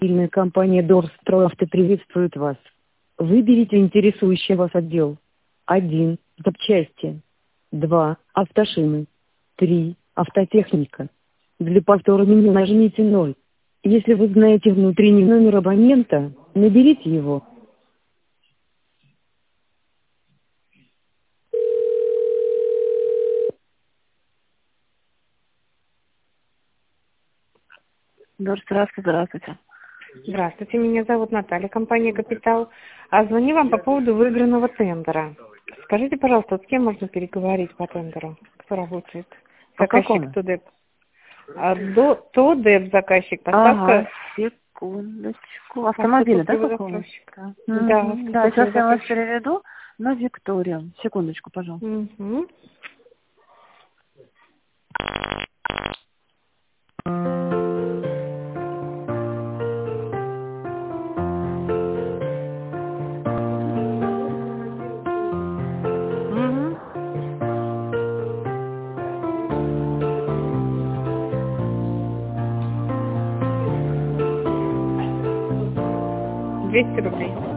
Автомобильная компания Дорстройавто приветствует вас. Выберите интересующий вас отдел. 1. Запчасти. 2. Автошины. 3. Автотехника. Для повтора меню нажмите 0. Если вы знаете внутренний номер абонента, наберите его. Здравствуйте. Здравствуйте, меня зовут Наталья, компания «Капитал». А звоню вам по поводу выигранного тендера. Скажите, пожалуйста, с кем можно переговорить по тендеру? Кто работает? По Заказчик какому? ТОДЭП. ТОДЭП заказчик, поставка. Ага, секундочку. Автомобиля, да, какого? Да, Да, сейчас я вас заказчик. переведу на Викторию. Секундочку, пожалуйста. Угу. Мгм. 200 рублей.